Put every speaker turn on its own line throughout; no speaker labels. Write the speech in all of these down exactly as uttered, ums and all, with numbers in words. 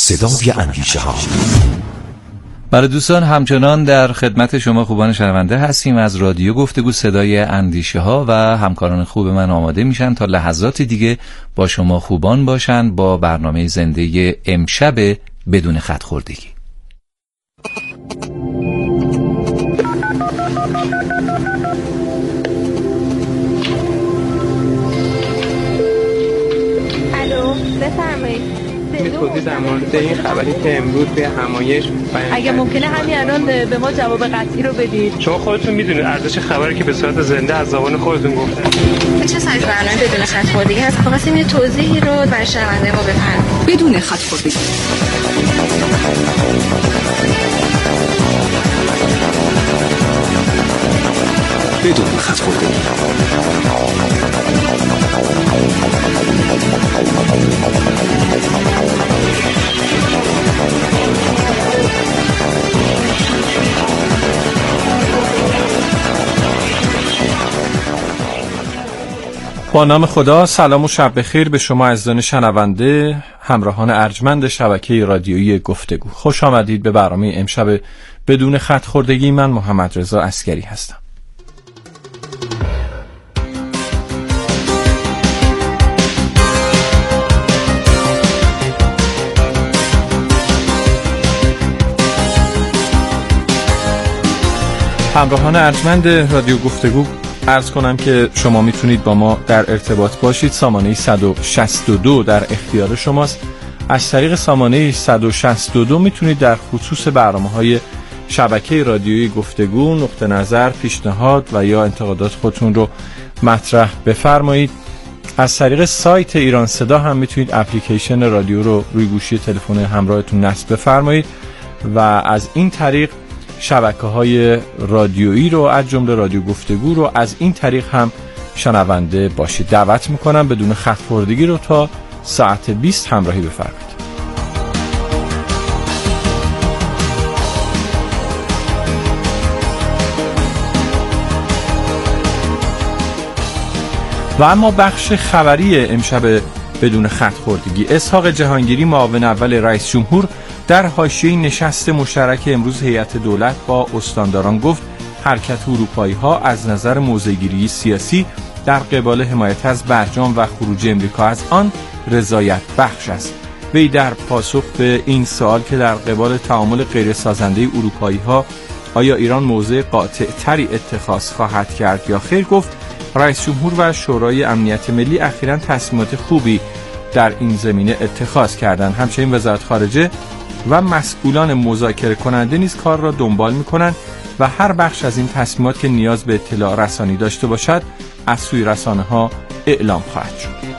صدای اندیشه ها.
برای دوستان همچنان در خدمت شما خوبان شنونده هستیم. از رادیو گفتگو صدای اندیشه ها و همکاران خوب من آماده میشن تا لحظات دیگه با شما خوبان باشن با برنامه زنده امشب بدون خط خوردگی.
الو بفرمایید.
توضیح در مورد این خبری که امروز به همایش
اگه ممکنه همین الان به ما جواب قطعی رو بدید.
شما خودتون میدونید ارزش خبری که به صورت زنده از زبان خودتون گفتن
چه سایز برنامه بدون خط خوردگی هست؟ خواستیم یه توضیحی رو برای شنونده ما بفرمایید.
بدون خط خوردگی.
بدون خط خوردگی.
با نام خدا، سلام و شب بخیر به شما عزیزان شنونده، همراهان ارجمند شبکه رادیویی گفتگو. خوش آمدید به برنامه امشب بدون خط خوردگی. من محمد رضا عسکری هستم. همراهان ارجمند رادیو گفتگو، عرض کنم که شما میتونید با ما در ارتباط باشید. سامانه صد و شصت و دو در اختیار شماست. از طریق سامانه صد و شصت و دو میتونید در خصوص برنامه‌های شبکه رادیویی گفتگو نقطه نظر، پیشنهاد و یا انتقادات خودتون رو مطرح بفرمایید. از طریق سایت ایران صدا هم میتونید اپلیکیشن رادیو رو روی گوشی تلفن همراهتون نصب بفرمایید و از این طریق شبکه‌های رادیویی رو از جمله رادیو گفتگو رو از این طریق هم شنونده باشید. دعوت میکنم بدون خط خوردگی رو تا ساعت بیست همراهی بفرمایید. و اما بخش خبری امشب بدون خط خوردگی. اسحاق جهانگیری، معاون اول رئیس جمهور، در حاشیه نشست مشترک امروز هیئت دولت با استانداران گفت حرکت اروپایی‌ها از نظر موضع‌گیری سیاسی در قبال حمایت از برجام و خروج امریکا از آن رضایت بخش است. وی در پاسخ به این سوال که در قبال تعامل غیر سازنده اروپایی‌ها آیا ایران موضع قاطع‌تری اتخاذ خواهد کرد یا خیر، گفت رئیس جمهور و شورای امنیت ملی اخیراً تصمیمات خوبی در این زمینه اتخاذ کردند. همچنین وزارت خارجه و مسئولان مذاکره کننده نیز کار را دنبال می‌کنند و هر بخش از این تصمیمات که نیاز به اطلاع رسانی داشته باشد از سوی رسانه‌ها اعلام خواهد شد.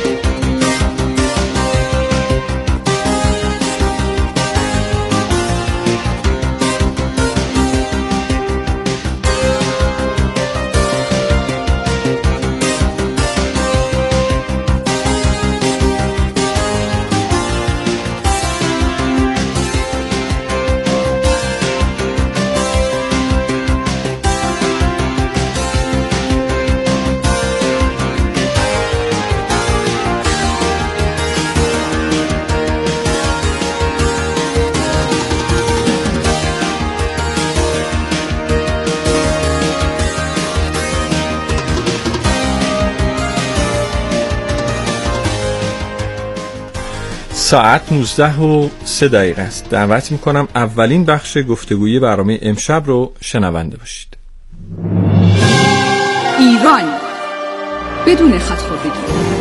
ساعت نوزده و سه دقیقه است. دعوت میکنم اولین بخش گفتگوی برنامه امشب رو شنونده باشید.
ایران بدون خط خوردگی.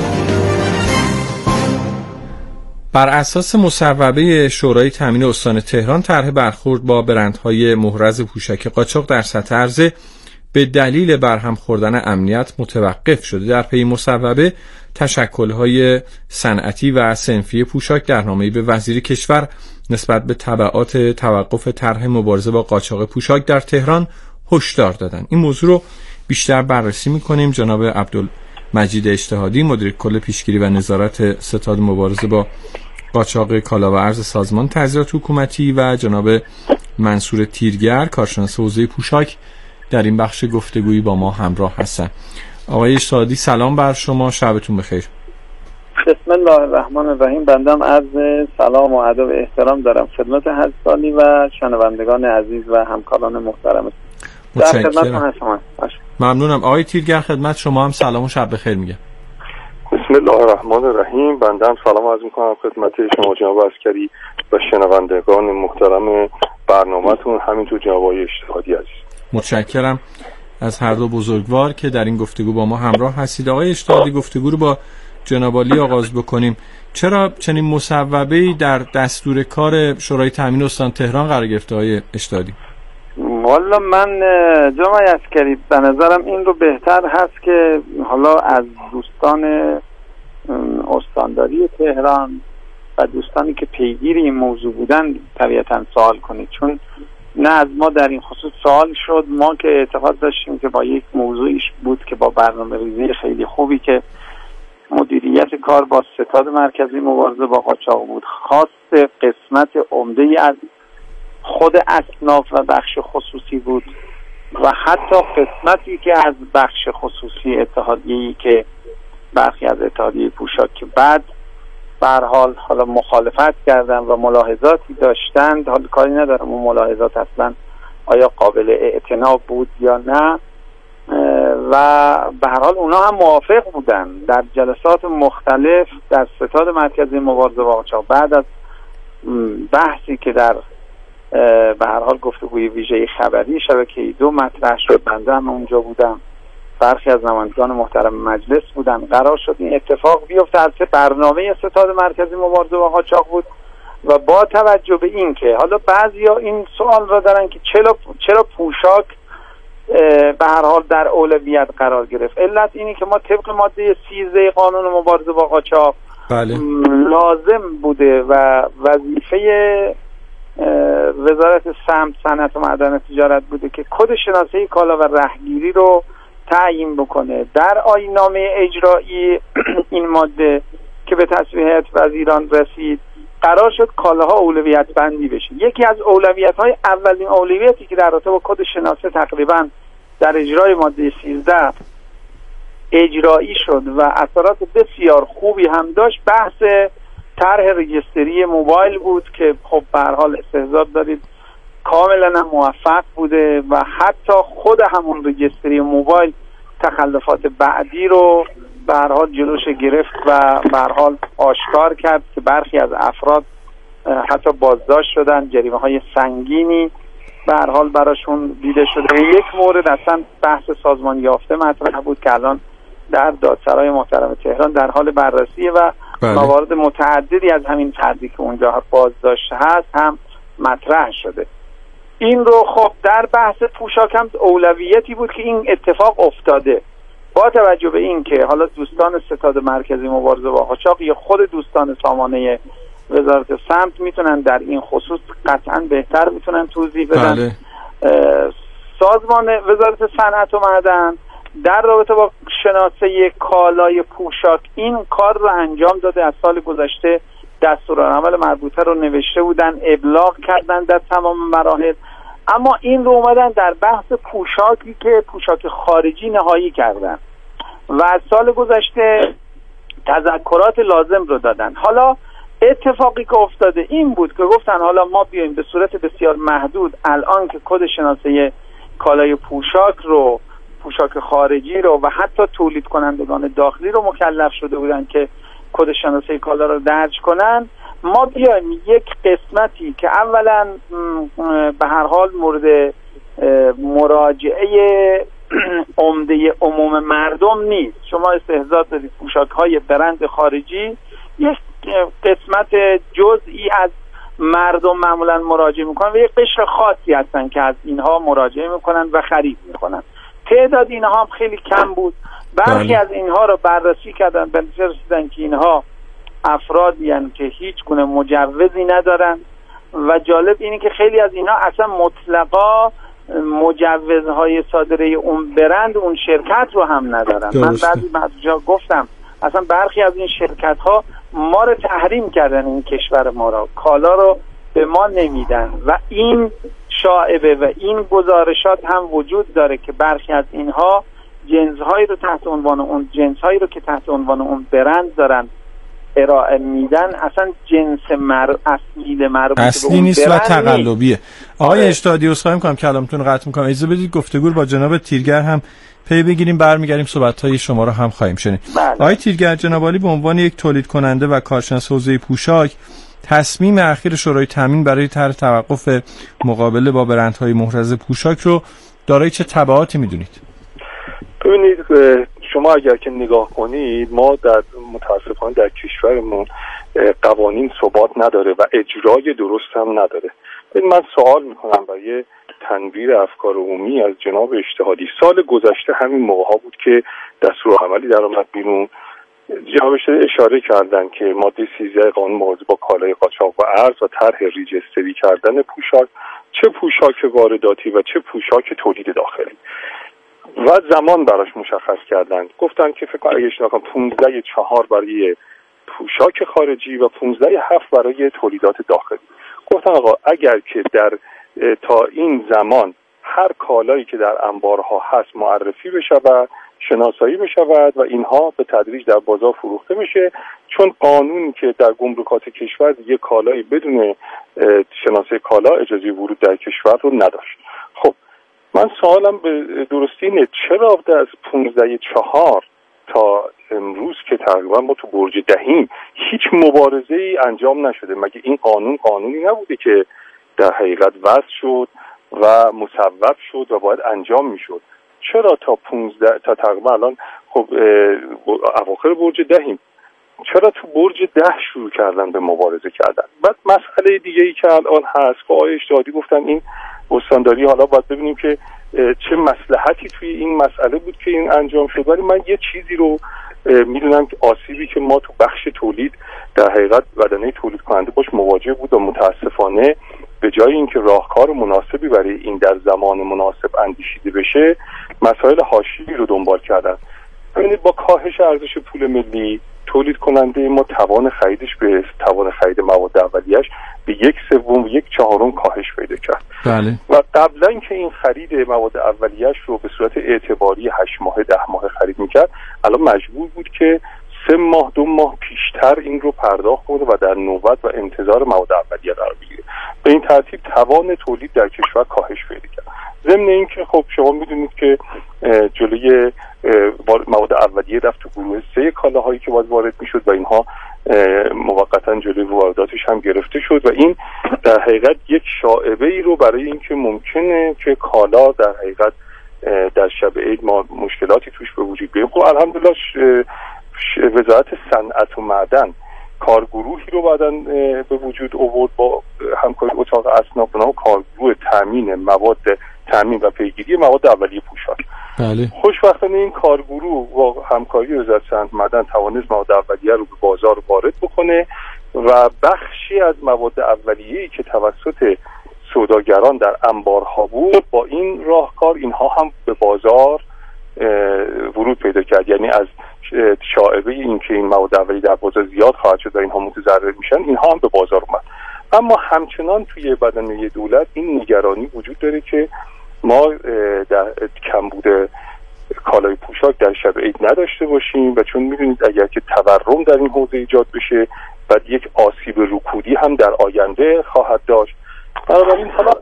بر اساس مصوبه شورای تامین استان تهران، طرح برخورد با برندهای محرز پوشک قاچاق در سطح عرضه به دلیل برهم خوردن امنیت متوقف شده. در پی مصوبه، تشکل‌های صنعتی و صنفی پوشاک در نامه‌ای به وزیر کشور نسبت به تبعات توقف طرح مبارزه با قاچاق پوشاک در تهران هشدار دادند. این موضوع رو بیشتر بررسی می‌کنیم. جناب عبدالمجید اجتهادی، مدیر کل پیشگیری و نظارت ستاد مبارزه با قاچاق کالا و ارز سازمان تحصیلات حکومتی و جناب منصور تیرگر، کارشناس حوزه پوشاک، در این بخش گفتگویی با ما همراه هستن. آقای اجتهادی سلام بر شما، شبتون بخیر.
بسم الله الرحمن الرحیم. بندم عرض سلام و ادب و احترام دارم خدمت حضرتانی و شنوندگان عزیز و همکاران محترم. در خدمتتون هستم.
ممنونم آقای تیرگر، خدمت شما هم سلام و شب بخیر میگم.
بسم الله الرحمن الرحیم. بندم سلام عرض میکنم خدمت شما جناب عسکری و شنوندگان محترم برنامه‌تون، همینطور جناب آقای اشتهادی عزیز.
متشکرم از هر دو بزرگوار که در این گفتگو با ما همراه هستید. آقای اشتهادی، گفتگو رو با جناب عالی آغاز بکنیم. چرا چنین مصوبه‌ای در دستور کار شورای تامین استان تهران قرار گرفته آقای اشتهادی؟
والا من جناب عسکری به نظرم این رو بهتر هست که حالا از دوستان استانداری تهران و دوستانی که پیگیر این موضوع بودن طبیعتاً سوال کنید، چون نه از ما در این خصوص سوال شد. ما که اعتقاد داشتیم که با یک موضوعیش بود که با برنامه ریزی خیلی خوبی که مدیریت کار با ستاد مرکزی مبارزه با قاچاق بود، خاص قسمت عمده‌ای از خود اصناف و بخش خصوصی بود و حتی قسمتی که از بخش خصوصی اتحادیه‌ای که برخی از اتحادیه پوشاک که بعد به هر حال حالا مخالفت کردن و ملاحظاتی داشتند، حالا کاری ندارم اون ملاحظات اصلا آیا قابل اعتنا بود یا نه، و به هر حال اونا هم موافق بودن در جلسات مختلف در ستاد مرکزی مبارزه با قاچاق. بعد از بحثی که در به هر حال گفتگوی ویژه خبری شبکه دو مطرح شد، بنده هم اونجا بودم، برخی از نمایندگان محترم مجلس بودن، قرار شد این اتفاق بیفته. البته برنامه ستاد مرکزی مبارزه با قاچاق بود و با توجه به این که حالا بعضیا این سوال را دارن که چرا چرا پوشاک به هر حال در اولویت قرار گرفت. علت اینی که ما طبق ماده سیزده قانون مبارزه با قاچاق
بله.
لازم بوده و وظیفه وزارت سمت، صنعت و معدن تجارت بوده که کد شناسه کالا و رهگیری رو تعیین بکنه. در آیین‌نامه اجرایی این ماده که به تصویب هیئت وزیران رسید، قرار شد کالاها اولویت بندی بشه. یکی از اولویت‌های اولین اولویتی که در رابطه با کد شناسه تقریبا در اجرای ماده سیزده اجرایی شد و اثرات بسیار خوبی هم داشت، بحث طرح رجیستری موبایل بود که خب به هر حال استحضار دارید کاملا موفق بوده و حتی خود همون رجیستری موبایل تخلفات بعدی رو به هر حال جلوش گرفت و به هر حال آشکار کرد که برخی از افراد حتی بازداشت شدن، جریمه های سنگینی به هر حال براشون دیده شده. یک مورد اصلا بحث سازمان یافته مطرح بود که الان در دادسرای محترم تهران در حال بررسیه و
بله.
موارد متعددی از همین فردی که اونجا بازداشت هست هم مطرح شده. این رو خب در بحث پوشاک هم اولویتی بود که این اتفاق افتاده. با توجه به این که حالا دوستان ستاد مرکزی مبارزه با قاچاق یا خود دوستان سامانه وزارت سمت میتونن در این خصوص قطعا بهتر میتونن توضیح بدن.
بله.
سازمان وزارت صنعت و معدن در رابطه با شناسه کالای پوشاک این کار رو انجام داده. از سال گذشته دستورالعمل مربوطه رو نوشته بودن، ابلاغ کردن در تمام مراحل، اما این رو اومدن در بحث پوشاکی که پوشاک خارجی نهایی کردن و از سال گذشته تذکرات لازم رو دادن. حالا اتفاقی که افتاده این بود که گفتن حالا ما بیایم به صورت بسیار محدود الان که کد شناسه کالای پوشاک رو، پوشاک خارجی رو و حتی تولید کنندگان داخلی رو مکلف شده بودن که کد شناسه کالا رو درج کنن، ما بیایم یک قسمتی که اولا به هر حال مورد مراجعه عمده عموم مردم نیست. شما استحضار دارید پوشاک های برند خارجی یک قسمت جزئی از مردم معمولا مراجعه میکنن و یک قشر خاصی هستن که از اینها مراجعه میکنن و خرید میکنن. تعداد اینها هم خیلی کم بود. برخی از اینها رو بررسی کردن، به نتیجه رسیدن که اینها افرادی یعنی که هیچ گونه مجوزی ندارن و جالب اینه که خیلی از اینها اصلا مطلقا مجوزهای صادره اون برند اون شرکت رو هم ندارن. درسته. من بعضی جا گفتم اصلا برخی از این شرکت ها ما رو تحریم کردن، این کشور ما را کالا رو به ما نمیدن و این شایعه و این گزارشات هم وجود داره که برخی از اینها جنس‌هایی رو تحت عنوان اون جنس‌هایی رو که تحت عنوان اون برند دارن ارائه میدن اصلا جنس مر اصلی مربوط
اصلی نیست و تقلبیه. آقای اشتادی عذرخواهی می‌کنم کلامتون رو قطع می‌کنم، اجازه بدید گفتگو با جناب تیرگر هم پی بگیریم، برمیگردیم صحبت‌های شما رو هم خواهیم شنید. آقای تیرگر، جناب عالی به عنوان یک تولید کننده و کارشناس حوزه پوشاک تصمیم اخیر شورای تامین برای طرح توقف مقابله با برندهای محرز پوشاک رو دارای چه تبعاتی می‌دونید؟
ببینید شما اگر که نگاه کنید ما در متاسفانه در کشورمون قوانین ثبات نداره و اجرای درست هم نداره. من سوال میکنم برای تنویر افکار عمومی از جناب اجتهادی. سال گذشته همین موقع ها بود که دستورالعملی در آمد بیرون، جناب اجتهادی اشاره کردن که ماده سیزده قانون مبارزه با کالای قاچاق و ارز و طرح ریجستری کردن پوشاک، چه پوشاک وارداتی و چه پوشاک تولید داخلی، و زمان براش مشخص کردن. گفتن که فکر کنم اگه اشتباه نکنم پانزده چهار برای پوشاک خارجی و پانزده هفت برای تولیدات داخلی. گفتن آقا اگر که در تا این زمان هر کالایی که در انبارها هست معرفی بشود، شناسایی بشود و اینها به تدریج در بازار فروخته بشه، چون قانونی که در گمرکات کشور یک کالایی بدون شناسه کالا اجازه ورود در کشور رو نداشت. خب من سوالم به درستی اینه چرا از پانزده چهار تا امروز که تقریبا ما تو برج دهیم هیچ مبارزه ای انجام نشده؟ مگه این قانون قانونی نبوده که در حقیقت وضع شد و مصوب شد و باید انجام میشد؟ چرا تا پانزده تا تقریبا الان خب اواخر برج دهیم، چرا تو برج ده شروع کردن به مبارزه کردن؟ بعد مسئله دیگه ای که الان هست که آقای اجتهادی گفتن این استانداری، حالا باید ببینیم که چه مصلحتی توی این مسئله بود که این انجام شد. ولی من یه چیزی رو میدونم که آسیبی که ما تو بخش تولید در حقیقت بدنه تولید کننده باش مواجه بود و متاسفانه به جای اینکه راهکار مناسبی برای این در زمان مناسب اندیشیده بشه، مسائل حاشیه‌ای رو دنبال کردن. ببینید با کاهش ارزش پول ملی تولید کننده ما توان خریدش به توان خرید مواد اولیه‌اش به یک سوم و یک چهارم کاهش پیدا کرد.
بله.
و قبلا که این خرید مواد اولیه‌اش رو به صورت اعتباری هشت ماه ده ماه خرید میکرد، الان مجبور بود که سه ماه دو ماه پیشتر این رو پرداخت کنه و در نوبت و انتظار مواد اولیه قرار بگیره. به این ترتیب توان تولید در کشور کاهش پیدا کرد. ضمن اینکه خب شما میدونید که جلوی مواد اولیه رفت تو گروه سه کالاهایی که باید وارد میشد و اینها موقتا جلوی وارداتش هم گرفته شد و این در حقیقت یک شائبه ای رو برای اینکه ممکنه که کالا در حقیقت در شب عید ما مشکلاتی توش به وجود بیاد. خب الحمدلله وزارت صنعت و معدن کارگروهی رو بعدن به وجود آورد با همکاری اتاق اصناف و کارگروه تامین مواد تامین و پیگیری مواد اولیه پوشاک.
بله.
خوشبختانه این کارگروه با همکاری وزارت صنعت و معدن توانست مواد اولیه رو به بازار وارد بکنه و بخشی از مواد اولیه‌ای که توسط سوداگران در انبارها بود با این راهکار اینها هم به بازار ورود پیدا کرد. یعنی از شائبه این که این مواد اولیه در بازار زیاد خواهد شد و اینها متضرر میشن، اینها هم به بازار اومد. اما همچنان توی بدنه دولت این نگرانی وجود داره که ما در کمبود کالای پوشاک در شب عید نداشته باشیم و چون میدونید اگر که تورم در این حوزه ایجاد بشه بعد یک آسیب رکودی هم در آینده خواهد داشت. بنابراین حالا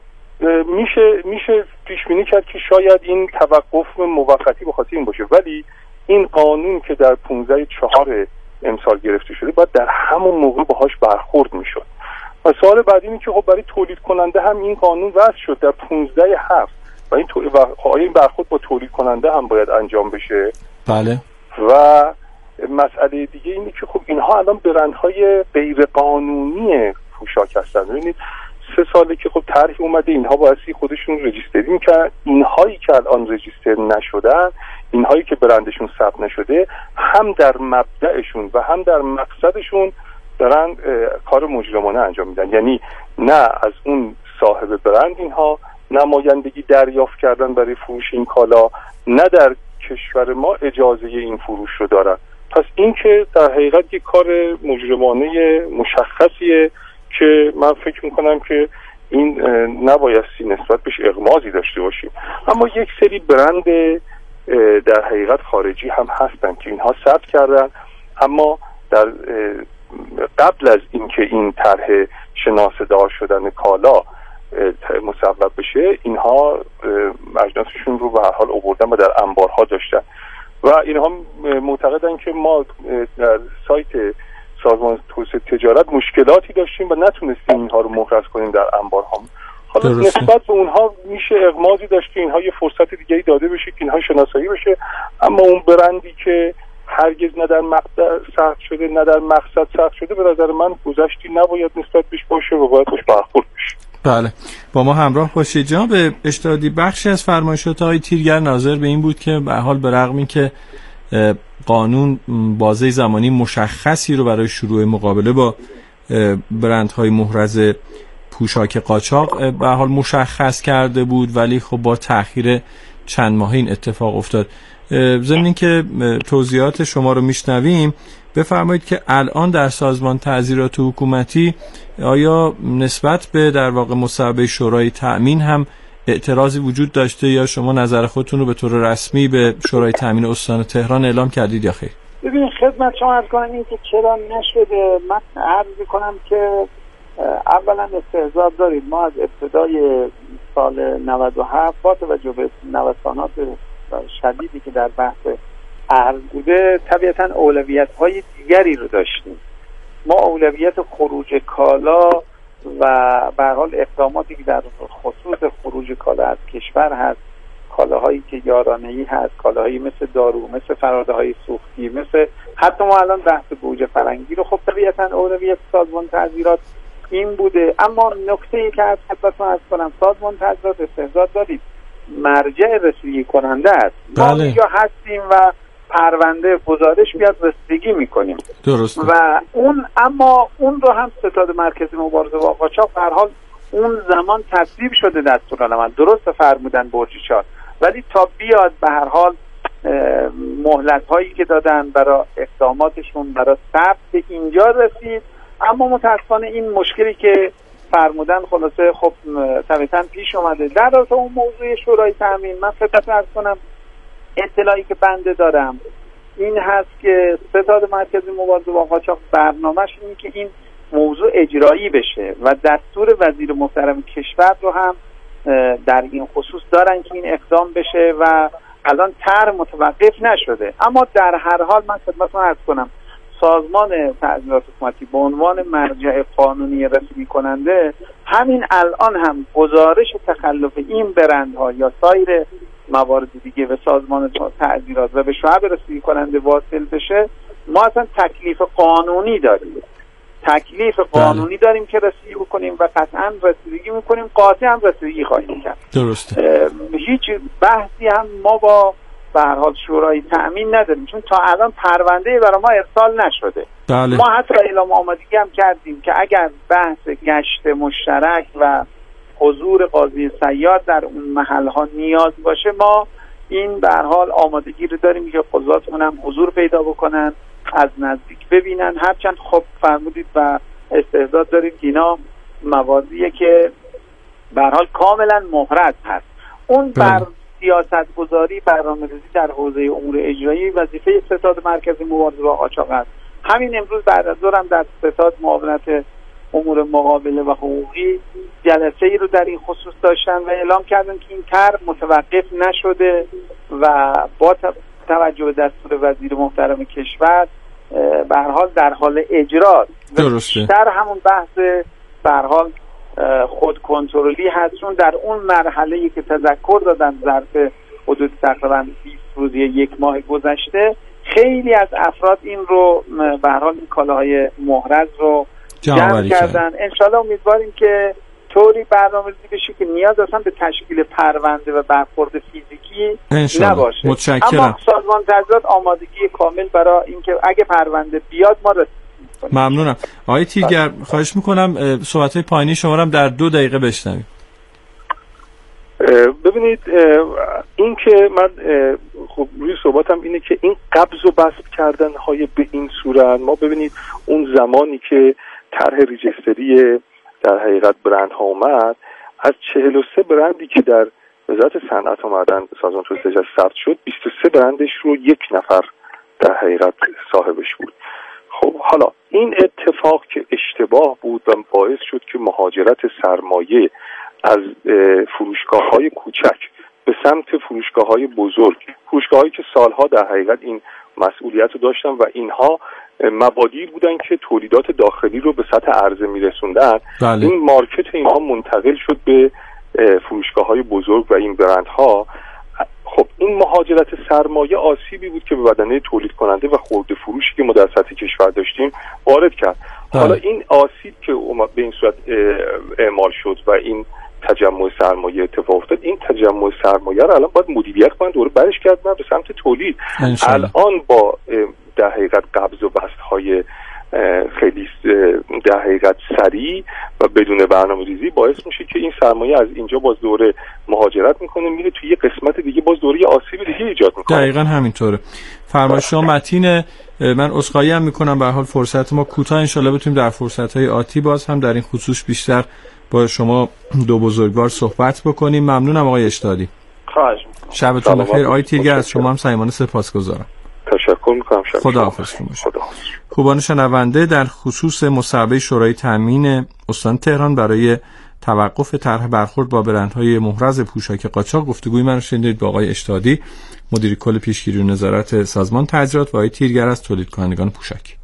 میشه میشه پیش بینی کرد که شاید این توقف موقتی به خاطر این باشه، ولی این قانون که در پانزده چهار امسال گرفته شده باید در همون موقع باهاش برخورد میشد. و سوال بعدی اینه که خب برای تولید کننده هم این قانون وضع شد در پانزده هفت و این تو... و آیا این برخورد با تولید کننده هم باید انجام بشه؟
بله.
و مسئله دیگه اینه که خب اینها الان برندهای غیر قانونی پوشاک هستن. ببینید سه ساله که خب طرحی اومده اینها بایستی خودشون رجیستری میکنن، اینهایی که الان رجیستر نشدن، اینهایی که برندشون ثبت نشده، هم در مبدأشون و هم در مقصدشون دارن کار مجرمانه انجام میدن. یعنی نه از اون صاحب برند اینها نمایندگی دریافت کردن برای فروش این کالا، نه در کشور ما اجازه این فروش رو دارن. پس این که در حقیقت یک کار مجرمانه مشخصیه که من فکر میکنم که این نبایستی نسبت بهش اغماضی داشته باشیم. اما یک سری برند در حقیقت خارجی هم هستن که اینها ثبت کردن اما در قبل از اینکه این طرح شناسه‌دار شدن کالا مصوب بشه، اینها اجناسشون رو به هر حال آوردن و در انبارها داشتن و اینها معتقدن که ما در سایت سازمان توسعه تجارت مشکلاتی داشتیم و نتونستیم اینها رو مهرس کنیم در انبارها. حالا نسبت به اونها میشه اغماضی داشت که اینها یه فرصت دیگه‌ای داده بشه که اینها شناسایی بشه، اما اون برندی که هرگز نه در مقطع ثبت شده نه در مقصد ثبت شده، به نظر من گذشتی نباید نسبت بهش باشه و باید بهش برخورد بشه.
بله، با ما همراه باشید. جناب اشتادی، بخشی از فرمایشات آقای تیرگر ناظر به این بود که به حال به رغم این که قانون بازه زمانی مشخصی رو برای شروع مقابله با برندهای محرز پوشاک قاچاق به حال مشخص کرده بود، ولی خب با تأخیر چند ماهه این اتفاق افتاد. ضمن این که توضیحات شما رو میشنویم، بفرمایید که الان در سازمان تعزیرات حکومتی آیا نسبت به در واقع مصوبه شورای تأمین هم اعتراضی وجود داشته یا شما نظر خودتون رو به طور رسمی به شورای تأمین استان تهران اعلام کردید یا خیر؟
ببینید خدمت شما عرض کنم این که چرا نشده، من عرض می‌کنم که اولا استحضار دارید. ما از ابتدای سال نود و هفت با توجه به نوسانات شدیدی که در بحث ارز بوده، طبیعتا اولویت‌های دیگری رو داشتیم. ما اولویت خروج کالا و به هر حال اقداماتی که در خصوص خروج کالا از کشور هست، کالاهایی که یارانه‌ای هست، کالاهایی مثل دارو، مثل فراده‌های سوختی، مثل حتی ما الان بحث گوجه فرنگی رو خب طبیعتا اولویت سازمان تعزیرات این بوده. اما نکته‌ای که از خدمتتون عرض کنم، سازمان تعزیرات استحضار دارید مرجع رسیدگی کننده است.
بله.
ما اینجا هستیم و پرونده گزارش بیاد رسیدگی میکنیم.
درسته.
و اون اما اون رو هم ستاد مرکزی مبارزه با قاچاق به هر حال اون زمان تصویب شده دستورالعمل، درست فرمودن برجی چهار، ولی تا بیاد به هر حال مهلت هایی که دادن برای اقداماتشون برای ثبت اینجا رسید. اما متاسفانه این مشکلی که فرمودن خلاصه خب طبعا پیش اومده. در رابطه اون موضوع شورای تأمین، من خدمت عرض کنم اطلاعی که بنده دارم این هست که ستاد مرکزی مبارزه با قاچاق برنامه‌اش اینه که این موضوع اجرایی بشه و دستور وزیر محترم کشور رو هم در این خصوص دارن که این اقدام بشه و الان طرح متوقف نشده. اما در هر حال من خدمتتون عرض کنم سازمان تعزیرات حکومتی به عنوان مرجع قانونی رسمی کننده همین الان هم گزارش تخلف این برندها یا سایر موارد دیگه به سازمان تعزیرات و به شعب رسیدگی کننده واصل بشه، ما اصلا تکلیف قانونی داریم تکلیف قانونی داریم که رسیدگی بکنیم و قطعا رسیدگی میکنیم، قاطع هم رسیدگی خواهیم کرد.
درسته.
هیچ بحثی هم ما با به هر حال شورای تأمین نداریم، چون تا الان پرونده برای ما ارسال نشده.
بله.
ما حتی اعلام آمادگی هم کردیم که اگر بحث گشت مشترک و حضور قاضی سیاد در اون محل ها نیاز باشه، ما این به هر حال آمادگی رو داریم که قضاتمون هم حضور پیدا بکنن، از نزدیک ببینن. هرچند خب فرمودید و استحضار دارید اینا موازیه که به هر حال کاملا محرز هست. اون بر سیاست گذاری برنامه‌ریزی در حوزه امور اجرایی وظیفه ستاد مرکزی مبارزه با قاچاق است. همین امروز بعد از ظهر هم در ستاد معاونت امور مقابله و حقوقی جلسه ای رو در این خصوص داشتن و اعلام کردن که این طرح متوقف نشده و با توجه به دستور وزیر محترم کشور به هر حال در حال اجرا.
درسته.
در همون بحث به هر حال خود کنترلی هست، چون در اون مرحله‌ای که تذکر دادن ظرف حدود تقریبا بیست روز یک ماه گذشته خیلی از افراد این رو به هر حال این کالاهای محرز رو جمع کردن. انشالله امیدواریم که طوری برنامه‌ریزی بشه که نیاز اصلا به تشکیل پرونده و برخورد فیزیکی نباشه.
متشکرم.
اما سازمان تعزیرات آمادگی کامل برای اینکه اگه پرونده بیاد ما رسید.
ممنونم. آقای تیرگر خواهش میکنم صحبت‌های پایینی شما رو در دو دقیقه بشنویم.
ببینید این که من خب روی صحبتم اینه که این قبض و بسط کردن های به این صورت، ما ببینید اون زمانی که طرح ریجستری در حقیقت برند ها اومد، از چهل و سه برندی که در وزارت صنعت اومدن سازمان توسعه ثبت شد، بیست و سه برندش رو یک نفر در حقیقت صاحبش بود. خب حالا این اتفاق که اشتباه بود و باعث شد که مهاجرت سرمایه از فروشگاه‌های کوچک به سمت فروشگاه‌های بزرگ، فروشگاه‌هایی که سالها در حقیقت این مسئولیت رو داشتن و اینها مبادی بودن که تولیدات داخلی رو به سطح عرضه میرسوندن. بله. این مارکت اینها منتقل شد به فروشگاه‌های بزرگ و این برندها. خب این مهاجرت سرمایه آسیبی بود که به بدنه تولید کننده و خرده فروشی که ما در سطح کشور داشتیم وارد کرد. بله. حالا این آسیب که به این صورت اعمال شد و این تجمع سرمایه اتفاق افتاد، این تجمع سرمایه رو الان باید مدیریت کنن، دوره برش گردن به سمت تولید. الان با در حقیقت قبض و بست‌های خیلی در حقیقت سریع و بدون برنامه‌ریزی باعث میشه که این سرمایه از اینجا باز دوره مهاجرت میکنه، میره توی یه قسمت دیگه باز دوره آسیب دیگه ایجاد میکنه.
دقیقاً همینطوره. فرمایش شما متین. من عذرخواهی هم میکنم، به هر حال فرصت ما کوتاه، ان شاءالله بتونیم در فرصت‌های آتی باز هم در این خصوص بیشتر با شما دو بزرگوار صحبت بکنیم. ممنونم آقای اشتادی.
خواهش می‌کنم.
شبتون بخیر. آقای تیرگر از شما هم صمیمانه سپاسگزارم.
تشکر میکنم.
خداحافظ. خوبان شنونده، در خصوص مصوبه شورای تامین استان تهران برای توقف طرح برخورد با برندهای محرز پوشاک قاچاق گفتگوی من رو شنیدید با آقای اشتادی، مدیر کل پیشگیری و نظارت سازمان تجارت، و آقای تیرگر از تولید کنندگان پوشاک.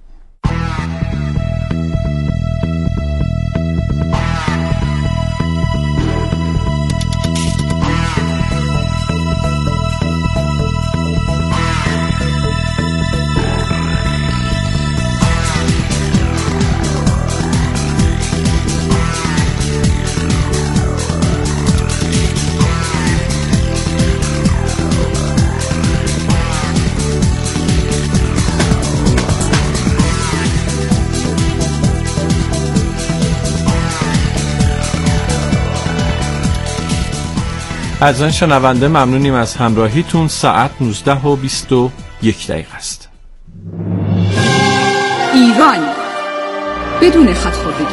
از آن شنونده ممنونیم از همراهیتون. ساعت نوزده و بیست و یک دقیقه است.
ایران بدون خط‌خوردگی.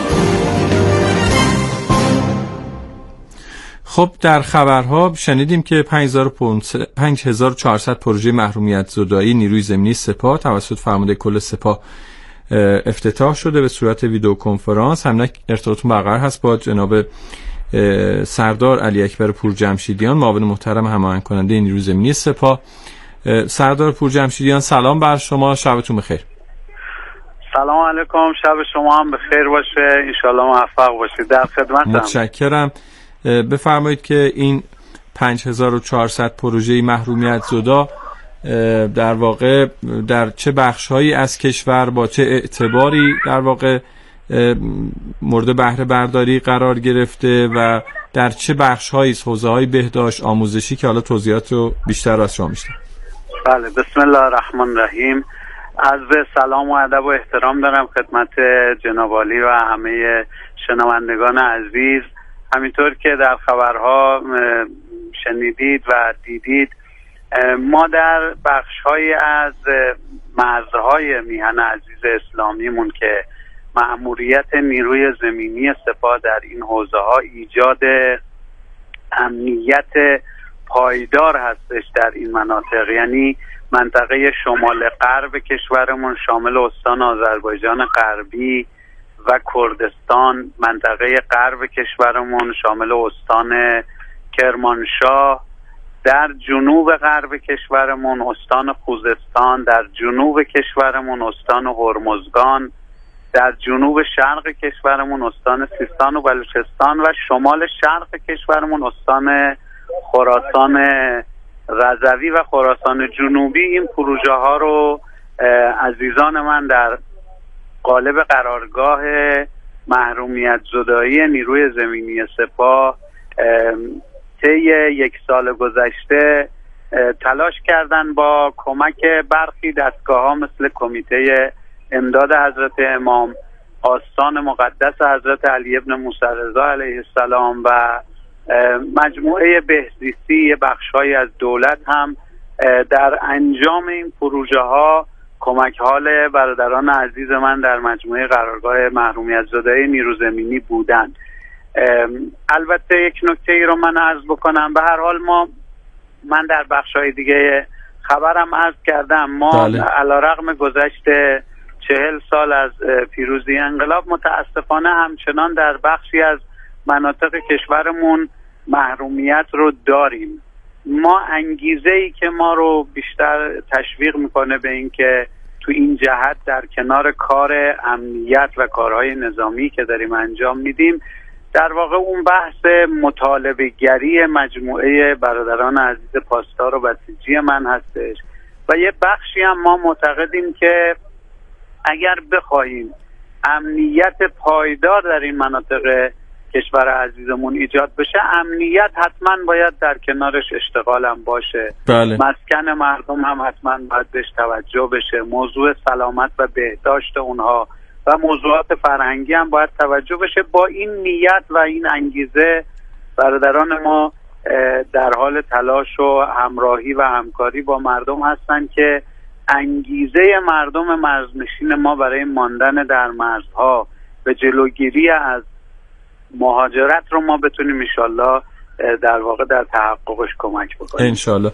خب در خبرها شنیدیم که پنج هزار و چهارصد پروژه محرومیت زدایی نیروی زمینی سپاه توسط فرمانده کل سپاه افتتاح شده به صورت ویدیو کنفرانس. همین ارتباطتون برقرار هست با جناب سردار علی اکبر پورجمشیدیان، معاون محترم هماهنگ کننده نیروی زمینی سپاه. سردار پورجمشیدیان سلام بر شما، شبتون بخیر.
سلام علیکم، شب شما هم بخیر باشه، ان شاءالله موفق باشید. در خدمتم.
متشکرم. بفرمایید که این پنج هزار و چهارصد پروژه محرومیت زدا در واقع در چه بخش‌هایی از کشور با چه اعتباری در واقع مورد بهره برداری قرار گرفته و در چه بخش‌هایی، حوزه‌های بهداشت، آموزشی، که حالا توضیحات رو بیشتر از شما میشنم.
بله، بسم الله الرحمن الرحیم. عرض سلام و ادب و احترام دارم خدمت جناب عالی و همه شنوندگان عزیز. همینطور که در خبرها شنیدید و دیدید، ما در بخش‌هایی از مرزهای میهن عزیز اسلامیمون که مأموریت نیروی زمینی سپاه در این حوزه‌ها ایجاد امنیت پایدار هستش در این مناطق، یعنی منطقه شمال غرب کشورمون شامل استان آذربایجان غربی و کردستان، منطقه غرب کشورمون شامل استان کرمانشاه، در جنوب غرب کشورمون استان خوزستان، در جنوب کشورمون استان هرمزگان، در جنوب شرق کشورمون استان سیستان و بلوچستان و شمال شرق کشورمون استان خراسان رضوی و خراسان جنوبی. این پروژه ها رو عزیزان من در قالب قرارگاه محرومیت زدایی نیروی زمینی سپاه طی یک سال گذشته تلاش کردن با کمک برخی دستگاه ها مثل کمیته امداد حضرت امام، آستان مقدس حضرت علی ابن موسی رضا علیه السلام و مجموعه بهزیستی بخش‌هایی از دولت هم در انجام این پروژه ها کمک حال برادران عزیز من در مجموعه قرارگاه محرومیت زدایی نیرو زمینی بودند. البته یک نکته ای رو من عرض بکنم، به هر حال ما من در بخش‌های دیگه خبرم عرض کردم، ما علیرغم گذشت چهل سال از پیروزی انقلاب متاسفانه همچنان در بخشی از مناطق کشورمون محرومیت رو داریم. ما انگیزه ای که ما رو بیشتر تشویق میکنه به این که تو این جهت در کنار کار امنیت و کارهای نظامی که داریم انجام میدیم، در واقع اون بحث مطالبه گری مجموعه برادران عزیز پاسدار و بسیجی من هستش و یه بخشی هم ما معتقدیم که اگر بخوایم امنیت پایدار در این مناطق کشور عزیزمون ایجاد بشه، امنیت حتما باید در کنارش اشتغال هم باشه.
بله.
مسکن مردم هم حتما باید بهش توجه بشه، موضوع سلامت و بهداشت اونها و موضوعات فرهنگی هم باید توجه بشه. با این نیت و این انگیزه برادران ما در حال تلاش و همراهی و همکاری با مردم هستن که انگیزه مردم مرزنشین ما برای ماندن در مرزها و جلوگیری از مهاجرت رو ما بتونیم انشالله در واقع در تحققش کمک بکنیم
انشالله.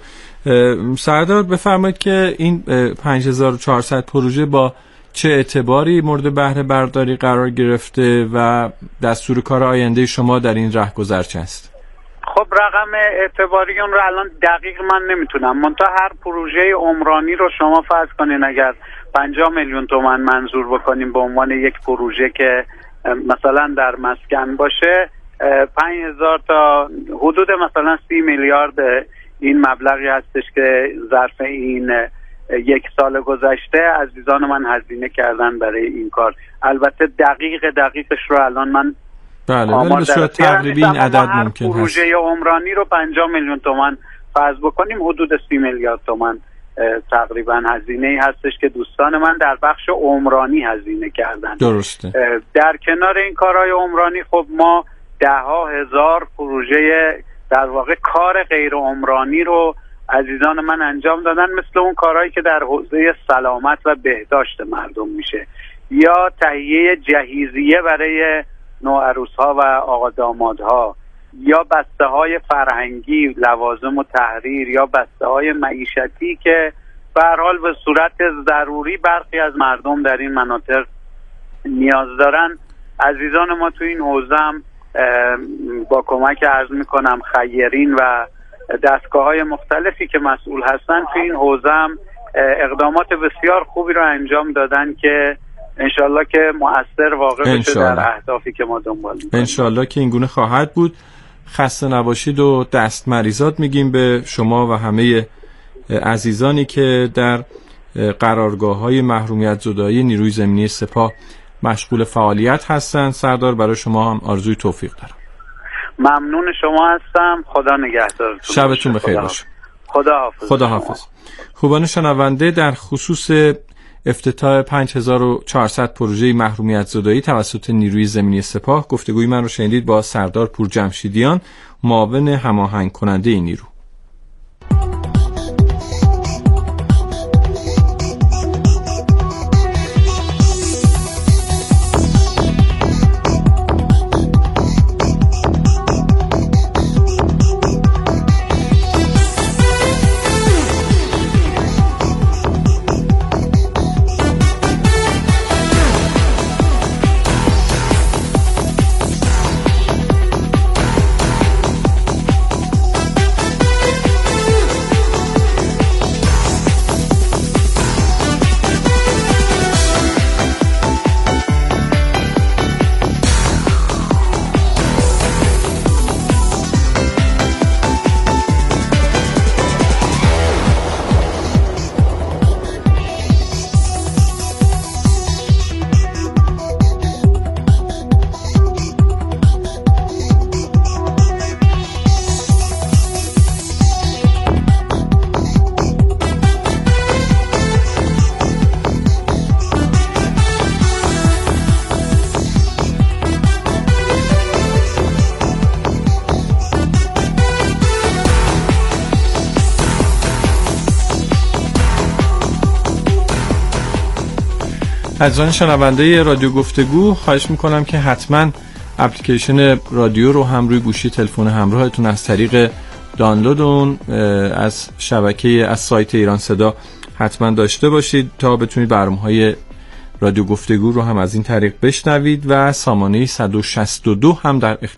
سردار بفرمایید که این پنج هزار و چهارصد پروژه با چه اعتباری مورد بهره برداری قرار گرفته و دستور کار آینده شما در این رهگذر چه است؟
خب رقم اعتباری اون رو الان دقیق من نمیتونم، منتها هر پروژه عمرانی رو شما فرض کنین اگر پنجاه میلیون تومان منظور بکنیم به عنوان یک پروژه که مثلا در مسکن باشه، پنج هزار تا حدود مثلا سی میلیارد این مبلغی هستش که ظرف این یک سال گذشته عزیزان من هزینه کردن برای این کار. البته دقیق دقیقش رو الان من
بله ولی به صورت تقریبی این عدد ممکن هست.
پروژه عمرانی رو پنجاه میلیون تومان فرض بکنیم، حدود سی میلیارد تومان تقریبا هزینه ای هستش که دوستان من در بخش عمرانی هزینه کردن.
درسته.
در کنار این کارهای عمرانی خب ما ده ها هزار پروژه در واقع کار غیر عمرانی رو عزیزان من انجام دادن، مثل اون کارهایی که در حوزه سلامت و بهداشت مردم میشه، یا تهیه جهیزیه برای نوعروس‌ها و آقا دامادها، یا بسته های فرهنگی، لوازم و تحریر، یا بسته های معیشتی که به هر حال به صورت ضروری برخی از مردم در این مناطق نیاز دارن. عزیزان ما تو این حوزه هم با کمک عرض میکنم خیرین و دستگاه های مختلفی که مسئول هستن تو این حوزه هم اقدامات بسیار خوبی رو انجام دادن که انشالله که مؤثر واقع بشه در اهدافی که ما دنبال میکنیم.
انشالله که اینگونه خواهد بود. خسته نباشید و دست مریضات میگیم به شما و همه عزیزانی که در قرارگاه‌های محرومیت زدایی نیروی زمینی سپاه مشغول فعالیت هستند. سردار برای شما هم آرزوی توفیق دارم.
ممنون شما هستم. خدا نگهدارتون.
شبتون بخیر باشه.
خدا حافظ.
خدا حافظ. خوبان شنونده، در خصوص افتتاح پنج هزار و چهارصد پروژه محرومیت زدایی توسط نیروی زمینی سپاه گفتگوی من رو شنیدید با سردار پورجمشیدیان، معاون هماهنگ کننده این نیرو. عزیزان شنونده رادیو گفتگو، خواهش میکنم که حتما اپلیکیشن رادیو رو هم روی گوشی تلفن همراهتون از طریق دانلود اون از شبکه از سایت ایران صدا حتما داشته باشید تا بتونید برنامه‌های رادیو گفتگو رو هم از این طریق بشنوید و سامانه صد و شصت و دو هم در